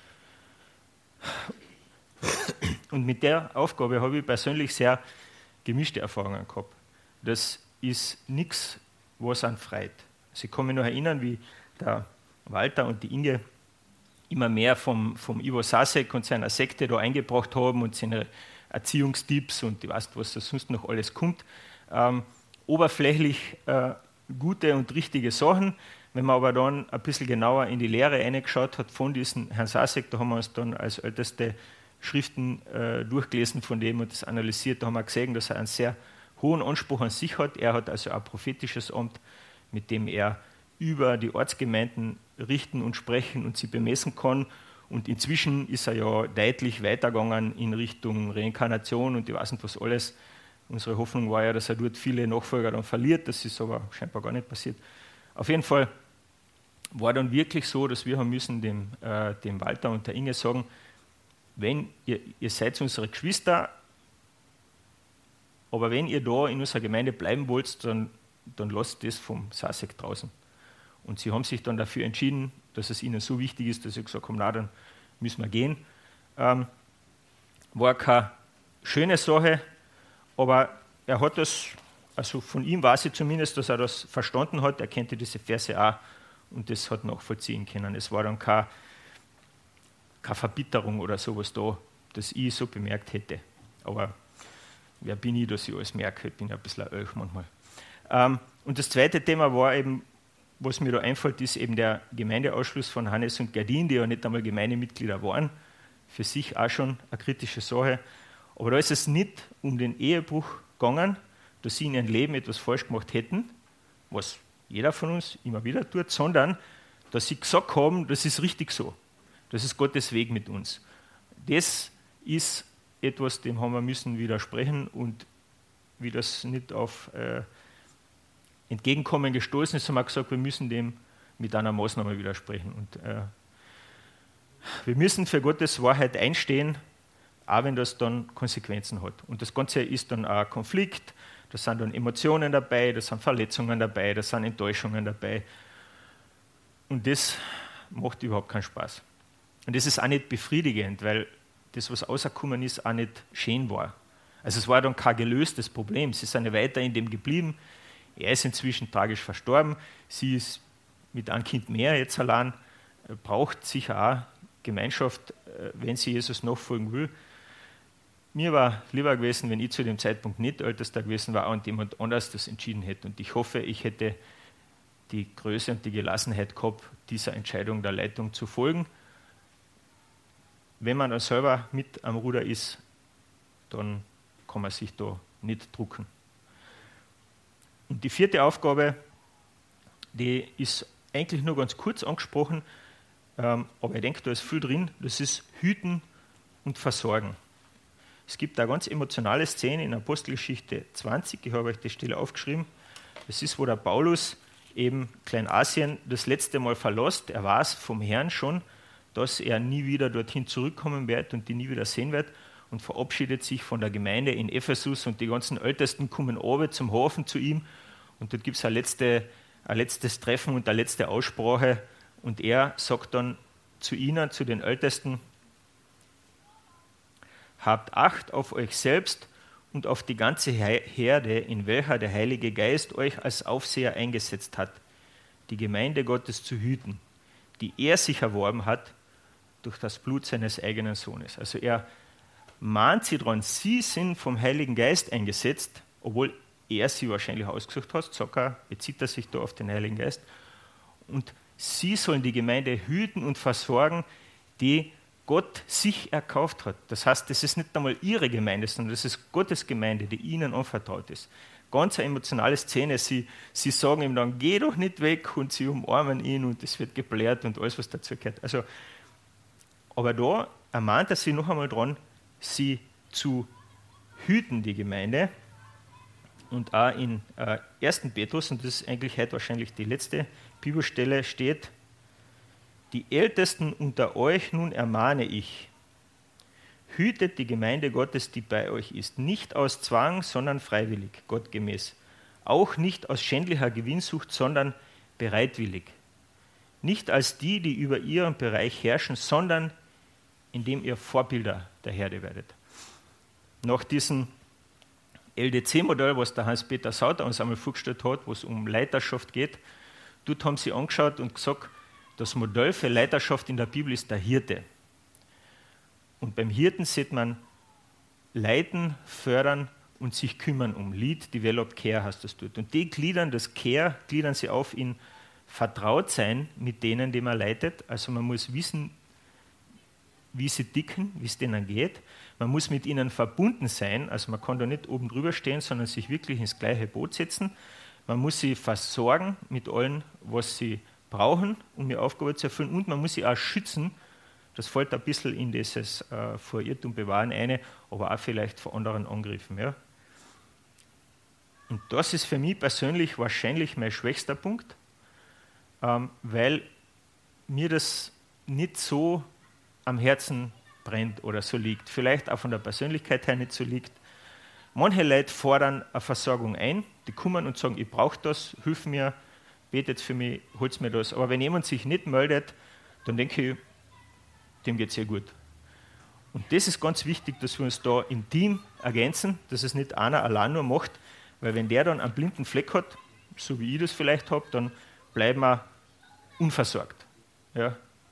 Und mit der Aufgabe habe ich persönlich sehr gemischte Erfahrungen gehabt. Das ist nichts, was einen freut. Also ich kann mich noch erinnern, wie der Walter und die Inge immer mehr vom Ivo Sasek und seiner Sekte da eingebracht haben und seine Erziehungstipps und ich weiß nicht, was da sonst noch alles kommt. Oberflächlich gute und richtige Sachen. Wenn man aber dann ein bisschen genauer in die Lehre reingeschaut hat von diesem Herrn Sasek, da haben wir uns dann als älteste Schriften durchgelesen von dem und das analysiert, da haben wir gesehen, dass er einen sehr hohen Anspruch an sich hat. Er hat also ein prophetisches Amt, mit dem er über die Ortsgemeinden richten und sprechen und sie bemessen kann. Und inzwischen ist er ja deutlich weitergegangen in Richtung Reinkarnation und ich weiß nicht was alles. Unsere Hoffnung war ja, dass er dort viele Nachfolger dann verliert. Das ist aber scheinbar gar nicht passiert. Auf jeden Fall war dann wirklich so, dass wir haben müssen dem Walter und der Inge sagen, wenn ihr seid unsere Geschwister, aber wenn ihr da in unserer Gemeinde bleiben wollt, dann lasst das vom Sasek draußen. Und sie haben sich dann dafür entschieden, dass es ihnen so wichtig ist, dass sie gesagt haben, na, dann müssen wir gehen. War keine schöne Sache, aber er hat das, also von ihm weiß ich zumindest, dass er das verstanden hat, er kannte diese Verse auch und das hat nachvollziehen können. Es war dann keine Verbitterung oder sowas da, das ich so bemerkt hätte. Aber wer bin ich, dass ich alles merke? Ich bin ja ein bisschen ein Elch manchmal. Und das zweite Thema war eben was mir da einfällt, ist eben der Gemeindeausschluss von Hannes und Gerdin, die ja nicht einmal Gemeindemitglieder waren. Für sich auch schon eine kritische Sache. Aber da ist es nicht um den Ehebruch gegangen, dass sie in ihrem Leben etwas falsch gemacht hätten, was jeder von uns immer wieder tut, sondern dass sie gesagt haben, das ist richtig so. Das ist Gottes Weg mit uns. Das ist etwas, dem haben wir müssen widersprechen und wie das nicht auf Entgegenkommen gestoßen ist, haben wir gesagt, wir müssen dem mit einer Maßnahme widersprechen. Und wir müssen für Gottes Wahrheit einstehen, auch wenn das dann Konsequenzen hat. Und das Ganze ist dann auch ein Konflikt, da sind dann Emotionen dabei, da sind Verletzungen dabei, da sind Enttäuschungen dabei. Und das macht überhaupt keinen Spaß. Und das ist auch nicht befriedigend, weil das, was rausgekommen ist, auch nicht schön war. Also es war dann kein gelöstes Problem. Sie sind ja weiter in dem geblieben. Er ist inzwischen tragisch verstorben. Sie ist mit einem Kind mehr jetzt allein, braucht sicher auch Gemeinschaft, wenn sie Jesus nachfolgen will. Mir war lieber gewesen, wenn ich zu dem Zeitpunkt nicht Ältester gewesen war und jemand anders das entschieden hätte. Und ich hoffe, ich hätte die Größe und die Gelassenheit gehabt, dieser Entscheidung der Leitung zu folgen. Wenn man dann selber mit am Ruder ist, dann kann man sich da nicht drucken. Und die vierte Aufgabe, die ist eigentlich nur ganz kurz angesprochen, aber ich denke, da ist viel drin, das ist Hüten und Versorgen. Es gibt eine ganz emotionale Szene in Apostelgeschichte 20, ich habe euch die Stelle aufgeschrieben. Das ist, wo der Paulus eben Kleinasien das letzte Mal verlässt. Er weiß vom Herrn schon, dass er nie wieder dorthin zurückkommen wird und die nie wieder sehen wird und verabschiedet sich von der Gemeinde in Ephesus und die ganzen Ältesten kommen runter zum Hafen zu ihm und dort gibt es ein letztes Treffen und eine letzte Aussprache und er sagt dann zu ihnen, zu den Ältesten: Habt Acht auf euch selbst und auf die ganze Herde, in welcher der Heilige Geist euch als Aufseher eingesetzt hat, die Gemeinde Gottes zu hüten, die er sich erworben hat durch das Blut seines eigenen Sohnes. Also er mahnt sie daran, sie sind vom Heiligen Geist eingesetzt, obwohl er sie wahrscheinlich ausgesucht hat, sagt er, bezieht er sich da auf den Heiligen Geist. Und sie sollen die Gemeinde hüten und versorgen, die Gott sich erkauft hat. Das heißt, das ist nicht einmal ihre Gemeinde, sondern das ist Gottes Gemeinde, die ihnen anvertraut ist. Ganz eine emotionale Szene. Sie sagen ihm dann, geh doch nicht weg, und sie umarmen ihn und es wird geblärt und alles, was dazu gehört. Also, aber da ermahnt er sie noch einmal dran, sie zu hüten, die Gemeinde. Und auch in 1. Petrus, und das ist eigentlich heute wahrscheinlich die letzte Bibelstelle, steht: Die Ältesten unter euch nun ermahne ich, hütet die Gemeinde Gottes, die bei euch ist, nicht aus Zwang, sondern freiwillig, gottgemäß, auch nicht aus schändlicher Gewinnsucht, sondern bereitwillig, nicht als die, die über ihren Bereich herrschen, sondern indem ihr Vorbilder der Herde werdet. Nach diesem LDC-Modell, was der Hans-Peter Sauter uns einmal vorgestellt hat, wo es um Leiterschaft geht, dort haben sie angeschaut und gesagt, das Modell für Leiterschaft in der Bibel ist der Hirte. Und beim Hirten sieht man leiten, fördern und sich kümmern um. Lead, Develop, Care heißt das dort. Und die gliedern sie auf in Vertrautsein mit denen, die man leitet. Also man muss wissen, wie sie ticken, wie es denen geht. Man muss mit ihnen verbunden sein, also man kann da nicht oben drüber stehen, sondern sich wirklich ins gleiche Boot setzen. Man muss sie versorgen mit allem, was sie brauchen, um ihre Aufgabe zu erfüllen, und man muss sie auch schützen. Das fällt ein bisschen in dieses vor Irrtum bewahren eine, aber auch vielleicht vor anderen Angriffen. Ja. Und das ist für mich persönlich wahrscheinlich mein schwächster Punkt, weil mir das nicht so am Herzen brennt oder so liegt. Vielleicht auch von der Persönlichkeit her nicht so liegt. Manche Leute fordern eine Versorgung ein, die kommen und sagen, ich brauche das, hilf mir, betet für mich, holt mir das. Aber wenn jemand sich nicht meldet, dann denke ich, dem geht es sehr gut. Und das ist ganz wichtig, dass wir uns da im Team ergänzen, dass es nicht einer allein nur macht, weil wenn der dann einen blinden Fleck hat, so wie ich das vielleicht habe, dann bleiben wir unversorgt. Ja.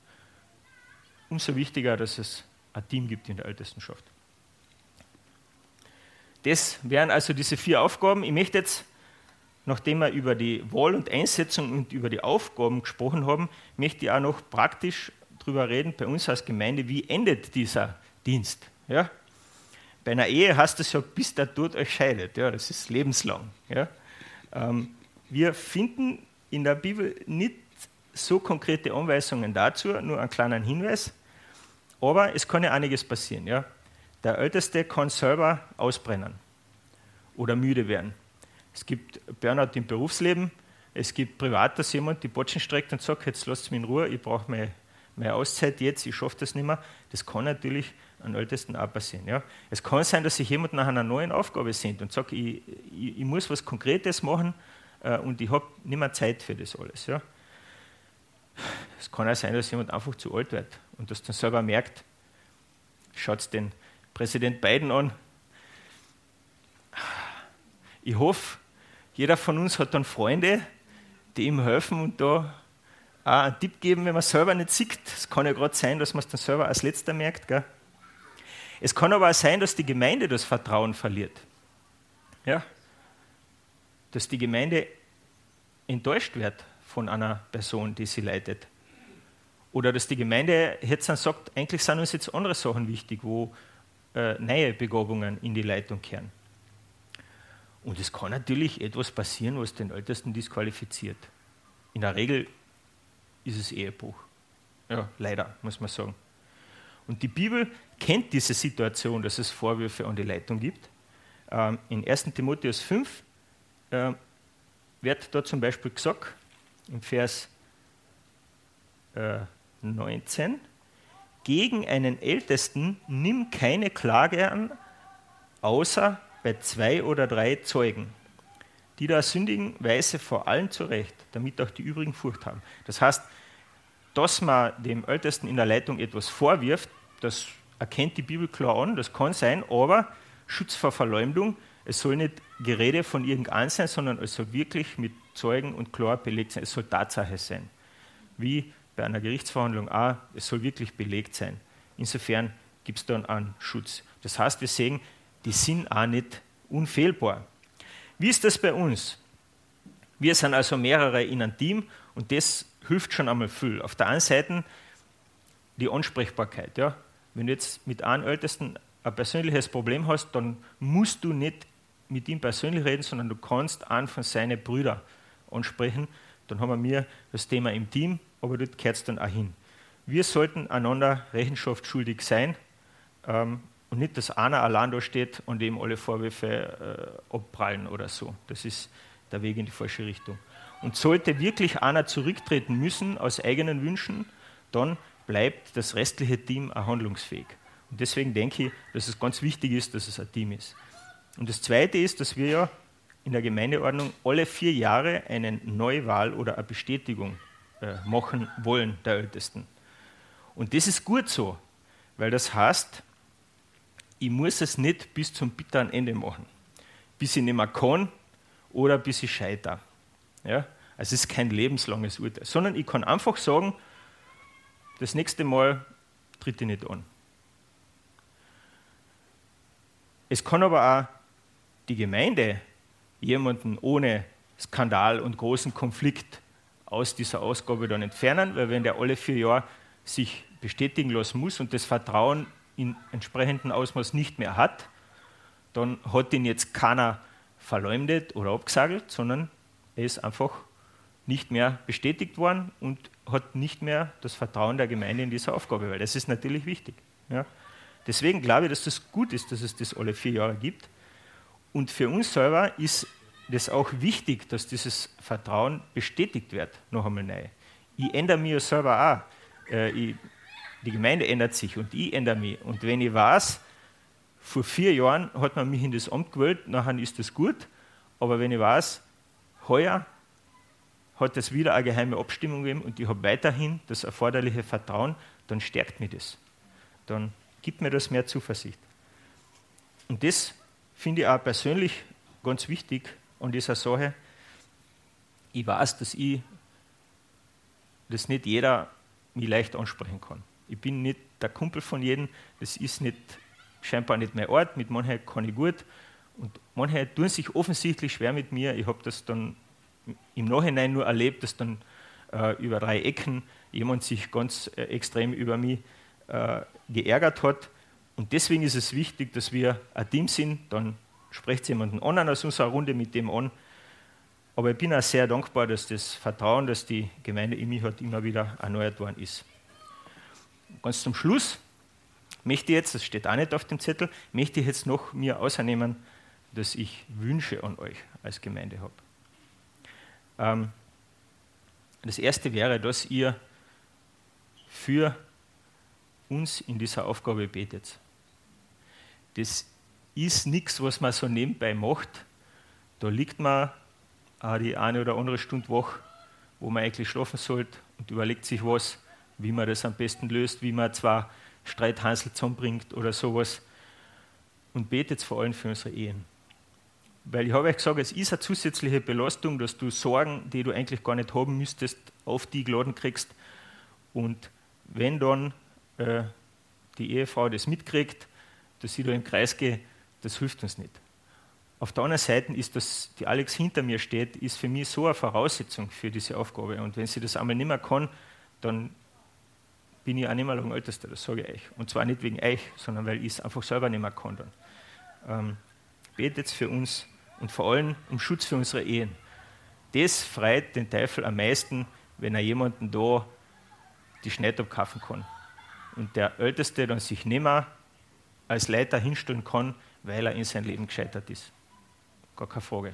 Umso wichtiger, dass es ein Team gibt in der Ältestenschaft. Das wären also diese 4 Aufgaben. Ich möchte jetzt nachdem wir über die Wahl und Einsetzung und über die Aufgaben gesprochen haben, möchte ich auch noch praktisch darüber reden, bei uns als Gemeinde, wie endet dieser Dienst. Ja? Bei einer Ehe heißt es ja, bis der Tod euch scheidet. Ja, das ist lebenslang. Ja? Wir finden in der Bibel nicht so konkrete Anweisungen dazu, nur einen kleinen Hinweis. Aber es kann ja einiges passieren. Ja? Der Älteste kann selber ausbrennen oder müde werden. Es gibt Burnout im Berufsleben, es gibt privat, dass jemand die Botschen streckt und sagt, jetzt lasst mich in Ruhe, ich brauche meine Auszeit jetzt, ich schaffe das nicht mehr. Das kann natürlich an Ältesten auch passieren. Ja? Es kann sein, dass sich jemand nach einer neuen Aufgabe sehnt und sagt, ich muss was Konkretes machen und ich habe nicht mehr Zeit für das alles. Ja? Es kann auch sein, dass jemand einfach zu alt wird und das dann selber merkt. Schaut den Präsident Biden an. Ich hoffe, jeder von uns hat dann Freunde, die ihm helfen und da auch einen Tipp geben, wenn man es selber nicht sieht. Es kann ja gerade sein, dass man es dann selber als Letzter merkt. Gell? Es kann aber auch sein, dass die Gemeinde das Vertrauen verliert. Ja? Dass die Gemeinde enttäuscht wird von einer Person, die sie leitet. Oder dass die Gemeinde jetzt dann sagt, eigentlich sind uns jetzt andere Sachen wichtig, wo neue Begabungen in die Leitung kehren. Und es kann natürlich etwas passieren, was den Ältesten disqualifiziert. In der Regel ist es Ehebruch. Ja, leider, muss man sagen. Und die Bibel kennt diese Situation, dass es Vorwürfe an die Leitung gibt. In 1. Timotheus 5 wird da zum Beispiel gesagt, im Vers 19, gegen einen Ältesten nimm keine Klage an, außer bei 2 oder 3 Zeugen, die da sündigen, weise vor allen zurecht, damit auch die übrigen Furcht haben. Das heißt, dass man dem Ältesten in der Leitung etwas vorwirft, das erkennt die Bibel klar an, das kann sein, aber Schutz vor Verleumdung, es soll nicht Gerede von irgendeinem sein, sondern es soll wirklich mit Zeugen und klar belegt sein, es soll Tatsache sein. Wie bei einer Gerichtsverhandlung auch, es soll wirklich belegt sein. Insofern gibt es dann einen Schutz. Das heißt, wir sehen, die sind auch nicht unfehlbar. Wie ist das bei uns? Wir sind also mehrere in einem Team und das hilft schon einmal viel. Auf der einen Seite die Ansprechbarkeit. Ja? Wenn du jetzt mit einem Ältesten ein persönliches Problem hast, dann musst du nicht mit ihm persönlich reden, sondern du kannst einen von seinen Brüdern ansprechen. Dann haben wir das Thema im Team, aber dort gehört es dann auch hin. Wir sollten einander Rechenschaft schuldig sein und nicht, dass einer allein da steht und ihm alle Vorwürfe abprallen oder so. Das ist der Weg in die falsche Richtung. Und sollte wirklich einer zurücktreten müssen aus eigenen Wünschen, dann bleibt das restliche Team auch handlungsfähig. Und deswegen denke ich, dass es ganz wichtig ist, dass es ein Team ist. Und das Zweite ist, dass wir ja in der Gemeindeordnung alle 4 Jahre eine Neuwahl oder eine Bestätigung machen wollen, der Ältesten. Und das ist gut so, weil das heißt, ich muss es nicht bis zum bitteren Ende machen, bis ich nicht mehr kann oder bis ich scheitere. Ja? Also es ist kein lebenslanges Urteil, sondern ich kann einfach sagen, das nächste Mal tritt ich nicht an. Es kann aber auch die Gemeinde jemanden ohne Skandal und großen Konflikt aus dieser Ausgabe dann entfernen, weil wenn der alle 4 Jahre sich bestätigen lassen muss und das Vertrauen in entsprechendem Ausmaß nicht mehr hat, dann hat ihn jetzt keiner verleumdet oder abgesagelt, sondern er ist einfach nicht mehr bestätigt worden und hat nicht mehr das Vertrauen der Gemeinde in diese Aufgabe, weil das ist natürlich wichtig. Ja. Deswegen glaube ich, dass das gut ist, dass es das alle 4 Jahre gibt. Und für uns selber ist das auch wichtig, dass dieses Vertrauen bestätigt wird, noch einmal neu. Ich ändere mich ja selber auch. Die Gemeinde ändert sich und ich ändere mich. Und wenn ich weiß, vor 4 Jahren hat man mich in das Amt gewählt, nachher ist das gut. Aber wenn ich weiß, heuer hat es wieder eine geheime Abstimmung gegeben und ich habe weiterhin das erforderliche Vertrauen, dann stärkt mich das. Dann gibt mir das mehr Zuversicht. Und das finde ich auch persönlich ganz wichtig an dieser Sache. Ich weiß, dass nicht jeder mich leicht ansprechen kann. Ich bin nicht der Kumpel von jedem, das ist nicht, scheinbar nicht mein Ort, mit manchen kann ich gut Und manche tun sich offensichtlich schwer mit mir. Ich habe das dann im Nachhinein nur erlebt, dass dann über 3 Ecken jemand sich ganz extrem über mich geärgert hat. Und deswegen ist es wichtig, dass wir ein Team sind. Dann spricht jemanden anderen aus unserer Runde mit dem an. Aber ich bin auch sehr dankbar, dass das Vertrauen, das die Gemeinde in mich hat, immer wieder erneuert worden ist. Ganz zum Schluss möchte ich jetzt, das steht auch nicht auf dem Zettel, möchte ich jetzt noch mir außernehmen, dass ich Wünsche an euch als Gemeinde habe. Das erste wäre, dass ihr für uns in dieser Aufgabe betet. Das ist nichts, was man so nebenbei macht. Da liegt man die eine oder andere Stunde wach, wo man eigentlich schlafen sollte und überlegt sich was, wie man das am besten löst, wie man zwar Streithansel zusammenbringt oder sowas, und betet vor allem für unsere Ehen. Weil ich habe euch gesagt, es ist eine zusätzliche Belastung, dass du Sorgen, die du eigentlich gar nicht haben müsstest, auf die geladen kriegst. Und wenn dann die Ehefrau das mitkriegt, dass ich da im Kreis gehe, das hilft uns nicht. Auf der anderen Seite ist das, die Alex hinter mir steht, ist für mich so eine Voraussetzung für diese Aufgabe. Und wenn sie das einmal nicht mehr kann, dann bin ich auch nicht mehr lang Ältester, das sage ich euch. Und zwar nicht wegen euch, sondern weil ich es einfach selber nicht mehr kann. Dann. Betet für uns und vor allem um Schutz für unsere Ehen. Das freut den Teufel am meisten, wenn er jemanden da die Schneid abkaufen kann. Und der Älteste dann sich nicht mehr als Leiter hinstellen kann, weil er in sein Leben gescheitert ist. Gar keine Frage.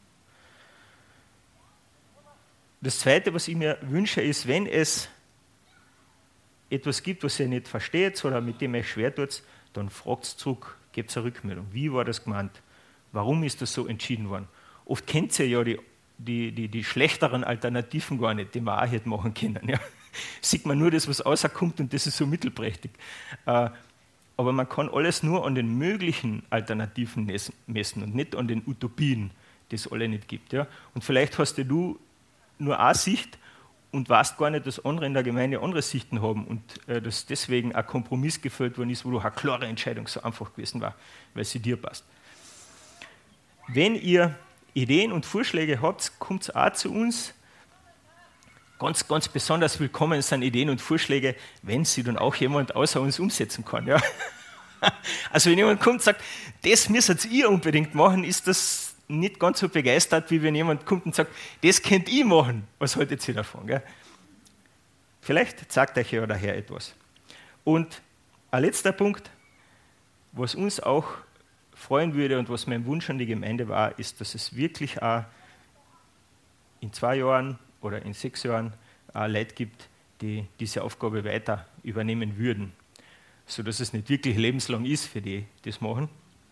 Das Zweite, was ich mir wünsche, ist, wenn es etwas gibt, was ihr nicht versteht oder mit dem euch schwer tut, dann fragt es zurück, gebt eine Rückmeldung. Wie war das gemeint? Warum ist das so entschieden worden? Oft kennt ihr ja die schlechteren Alternativen gar nicht, die man auch hätte machen können. Ja. Sieht man nur das, was rauskommt, und das ist so mittelprächtig. Aber man kann alles nur an den möglichen Alternativen messen und nicht an den Utopien, die es alle nicht gibt. Ja. Und vielleicht hast du nur eine Sicht und weißt gar nicht, dass andere in der Gemeinde andere Sichten haben und dass deswegen ein Kompromiss gefällt worden ist, wo eine klare Entscheidung so einfach gewesen war, weil sie dir passt. Wenn ihr Ideen und Vorschläge habt, kommt auch zu uns. Ganz, ganz besonders willkommen sind Ideen und Vorschläge, wenn sie dann auch jemand außer uns umsetzen kann. Ja. Also wenn jemand kommt und sagt, das müsst ihr unbedingt machen, ist das nicht ganz so begeistert, wie wenn jemand kommt und sagt, das könnt ihr machen. Was haltet ihr davon? Gell? Vielleicht sagt euch ja der Herr etwas. Und ein letzter Punkt, was uns auch freuen würde und was mein Wunsch an die Gemeinde war, ist, dass es wirklich auch in 2 Jahren oder in 6 Jahren Leute gibt, die diese Aufgabe weiter übernehmen würden, sodass es nicht wirklich lebenslang ist für die das machen.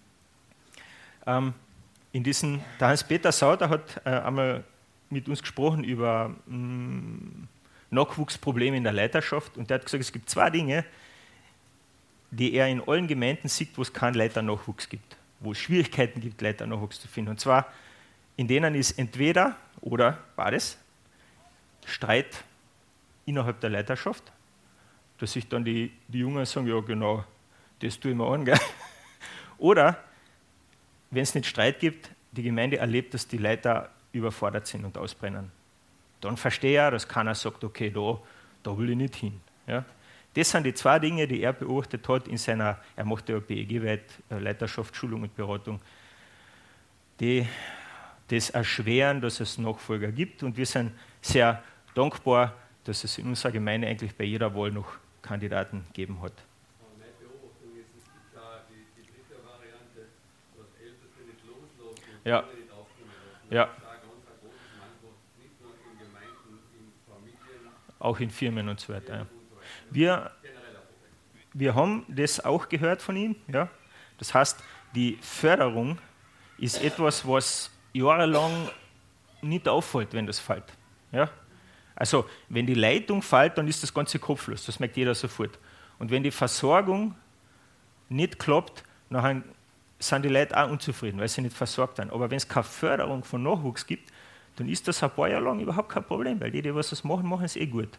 Der Hans-Peter Sauter hat einmal mit uns gesprochen über Nachwuchsprobleme in der Leiterschaft, und der hat gesagt, es gibt 2 Dinge, die er in allen Gemeinden sieht, wo es keinen Leiternachwuchs gibt, wo es Schwierigkeiten gibt, Leiternachwuchs zu finden. Und zwar, in denen ist entweder oder beides Streit innerhalb der Leiterschaft, dass sich dann die Jungen sagen, ja genau, das tue ich mir an. Gell? Oder, wenn es nicht Streit gibt, die Gemeinde erlebt, dass die Leiter überfordert sind und ausbrennen. Dann verstehe ich, dass keiner sagt, okay, da will ich nicht hin. Ja? Das sind die 2 Dinge, die er beobachtet hat in seiner, er macht ja BEG-weit Leiterschaft, Schulung und Beratung, die das erschweren, dass es Nachfolger gibt. Und wir sind sehr dankbar, dass es in unserer Gemeinde eigentlich bei jeder Wahl noch Kandidaten gegeben hat. Meine Beobachtung ist, es gibt da die dritte Variante, dass Älteste nicht loslassen und Ja. nicht aufnehmen lassen. Ja. Das ist ein ganz großes Manko, nicht nur in Gemeinden, in Familien, Auch in Firmen und so weiter. Ja. und so weiter. Wir, Generell ein Problem. wir haben das auch gehört von ihm. Ja? Das heißt, die Förderung ist etwas, was jahrelang nicht auffällt, wenn das fällt. Ja? Also, wenn die Leitung fällt, dann ist das Ganze kopflos, das merkt jeder sofort. Und wenn die Versorgung nicht klappt, dann sind die Leute auch unzufrieden, weil sie nicht versorgt werden. Aber wenn es keine Förderung von Nachwuchs gibt, dann ist das ein paar Jahre lang überhaupt kein Problem, weil die was das machen, machen es eh gut.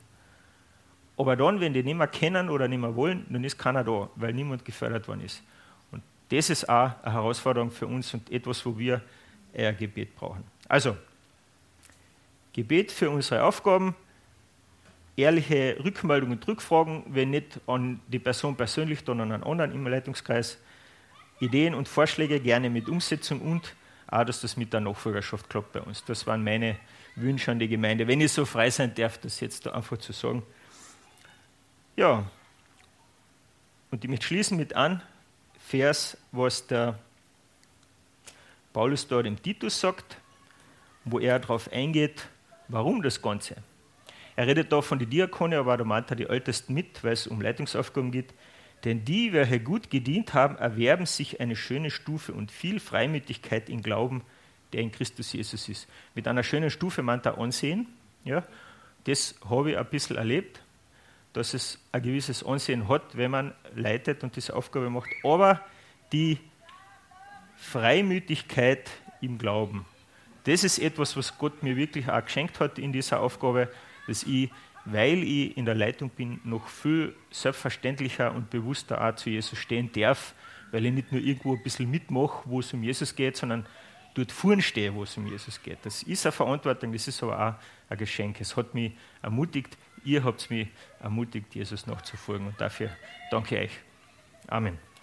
Aber dann, wenn die nicht mehr kennen oder nicht mehr wollen, dann ist keiner da, weil niemand gefördert worden ist. Und das ist auch eine Herausforderung für uns und etwas, wo wir eher Gebet brauchen. Also, Gebet für unsere Aufgaben, ehrliche Rückmeldungen und Rückfragen, wenn nicht an die Person persönlich, sondern an anderen im Leitungskreis, Ideen und Vorschläge gerne mit Umsetzung und auch, dass das mit der Nachfolgerschaft klappt bei uns. Das waren meine Wünsche an die Gemeinde, wenn ich so frei sein darf, das jetzt da einfach zu sagen. Ja, und ich möchte schließen mit einem Vers, was der Paulus da dem Titus sagt, wo er darauf eingeht, warum das Ganze. Er redet da von den Diakone, aber da meint er die Ältesten mit, weil es um Leitungsaufgaben geht. Denn die, welche gut gedient haben, erwerben sich eine schöne Stufe und viel Freimütigkeit im Glauben, der in Christus Jesus ist. Mit einer schönen Stufe meint er Ansehen. Ja, das habe ich ein bisschen erlebt, dass es ein gewisses Ansehen hat, wenn man leitet und diese Aufgabe macht. Aber die Freimütigkeit im Glauben, das ist etwas, was Gott mir wirklich auch geschenkt hat in dieser Aufgabe, dass ich, weil ich in der Leitung bin, noch viel selbstverständlicher und bewusster auch zu Jesus stehen darf, weil ich nicht nur irgendwo ein bisschen mitmache, wo es um Jesus geht, sondern dort vorn stehe, wo es um Jesus geht. Das ist eine Verantwortung, das ist aber auch ein Geschenk. Es hat mich ermutigt, ihr habt mich ermutigt, Jesus nachzufolgen und dafür danke ich euch. Amen.